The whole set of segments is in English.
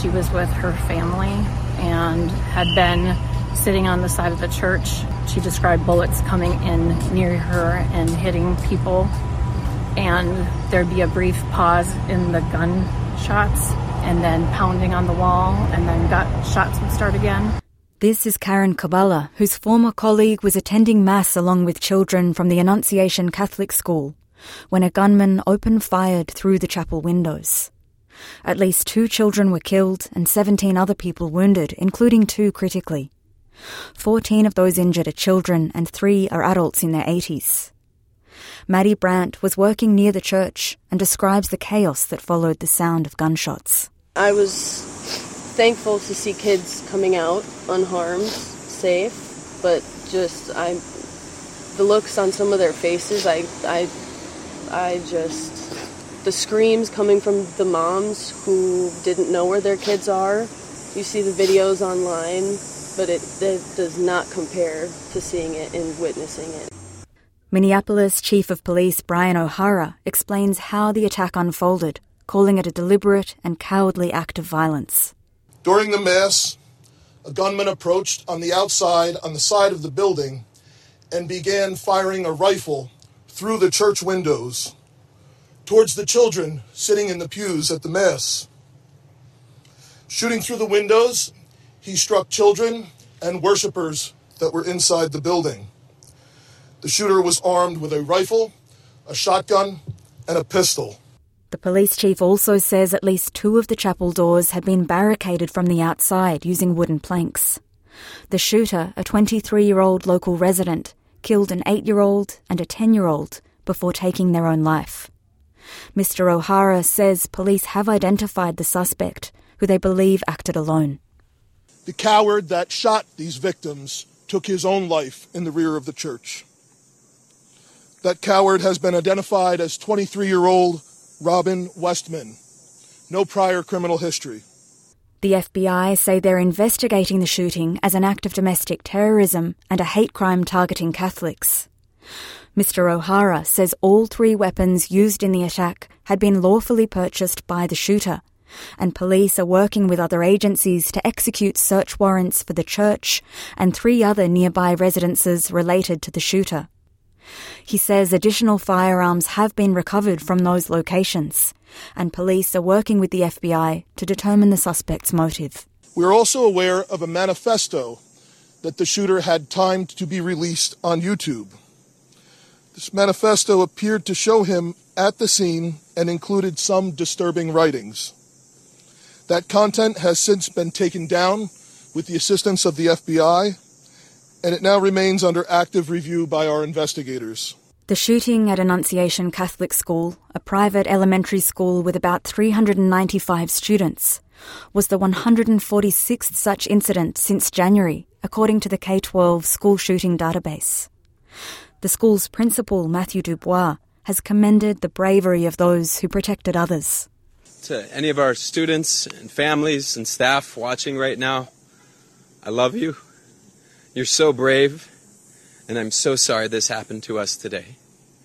she was with her family and had been sitting on the side of the church. She described bullets coming in near her and hitting people, and there'd be a brief pause in the gunshots and then pounding on the wall, and then shots would start again. This is Karen Kabbalah, whose former colleague was attending Mass along with children from the Annunciation Catholic School when a gunman open-fired through the chapel windows. At least 2 children were killed and 17 other people wounded, including 2 critically. 14 of those injured are children and 3 are adults in their 80s. Maddie Brandt was working near the church and describes the chaos that followed the sound of gunshots. I was thankful to see kids coming out unharmed, safe, but just the looks on some of their faces, the screams coming from the moms who didn't know where their kids are. You see the videos online, but it does not compare to seeing it and witnessing it. Minneapolis Chief of Police Brian O'Hara explains how the attack unfolded, calling it a deliberate and cowardly act of violence. During the Mass, a gunman approached on the outside on the side of the building and began firing a rifle through the church windows towards the children sitting in the pews at the Mass. Shooting through the windows, he struck children and worshipers that were inside the building. The shooter was armed with a rifle, a shotgun, and a pistol. The police chief also says at least 2 of the chapel doors had been barricaded from the outside using wooden planks. The shooter, a 23-year-old local resident, killed an 8-year-old and a 10-year-old before taking their own life. Mr. O'Hara says police have identified the suspect, who they believe acted alone. The coward that shot these victims took his own life in the rear of the church. That coward has been identified as 23-year-old Robin Westman. No prior criminal history. The FBI say they're investigating the shooting as an act of domestic terrorism and a hate crime targeting Catholics. Mr. O'Hara says all 3 weapons used in the attack had been lawfully purchased by the shooter, and police are working with other agencies to execute search warrants for the church and 3 other nearby residences related to the shooter. He says additional firearms have been recovered from those locations, and police are working with the FBI to determine the suspect's motive. We're also aware of a manifesto that the shooter had timed to be released on YouTube. This manifesto appeared to show him at the scene and included some disturbing writings. That content has since been taken down with the assistance of the FBI, and it now remains under active review by our investigators. The shooting at Annunciation Catholic School, a private elementary school with about 395 students, was the 146th such incident since January, according to the K-12 school shooting database. The school's principal, Matthew Dubois, has commended the bravery of those who protected others. To any of our students and families and staff watching right now, I love you. You're so brave, and I'm so sorry this happened to us today.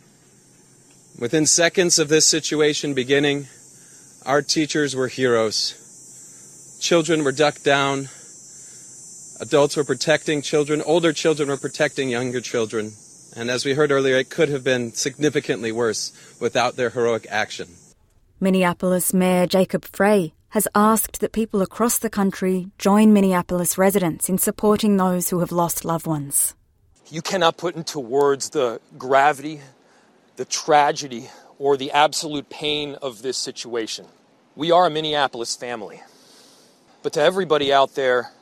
Within seconds of this situation beginning, our teachers were heroes. Children were ducked down. Adults were protecting children. Older children were protecting younger children. And as we heard earlier, it could have been significantly worse without their heroic action. Minneapolis Mayor Jacob Frey has asked that people across the country join Minneapolis residents in supporting those who have lost loved ones. You cannot put into words the gravity, the tragedy, or the absolute pain of this situation. We are a Minneapolis family. But to everybody out there,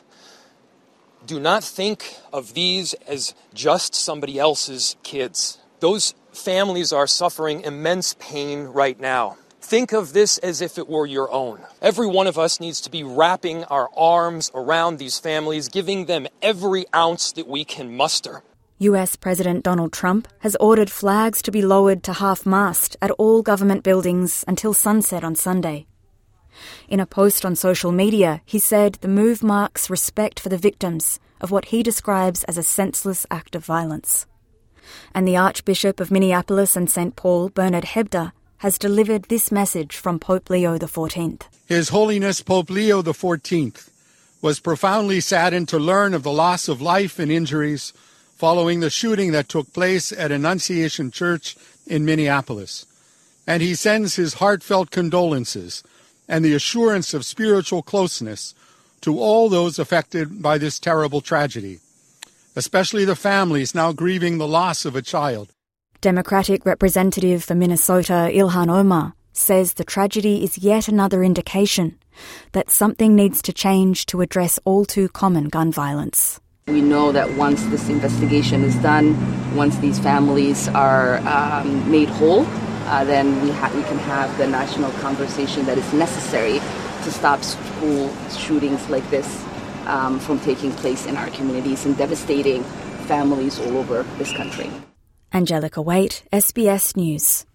do not think of these as just somebody else's kids. Those families are suffering immense pain right now. Think of this as if it were your own. Every one of us needs to be wrapping our arms around these families, giving them every ounce that we can muster. US President Donald Trump has ordered flags to be lowered to half-mast at all government buildings until sunset on Sunday. In a post on social media, he said the move marks respect for the victims of what he describes as a senseless act of violence. And the Archbishop of Minneapolis and St. Paul, Bernard Hebda, has delivered this message from Pope Leo XIV. His Holiness Pope Leo XIV was profoundly saddened to learn of the loss of life and injuries following the shooting that took place at Annunciation Church in Minneapolis. And he sends his heartfelt condolences and the assurance of spiritual closeness to all those affected by this terrible tragedy, especially the families now grieving the loss of a child. Democratic Representative for Minnesota Ilhan Omar says the tragedy is yet another indication that something needs to change to address all too common gun violence. We know that once this investigation is done, once these families are made whole, then we can have the national conversation that is necessary to stop school shootings like this from taking place in our communities and devastating families all over this country. Angelica Waite, SBS News.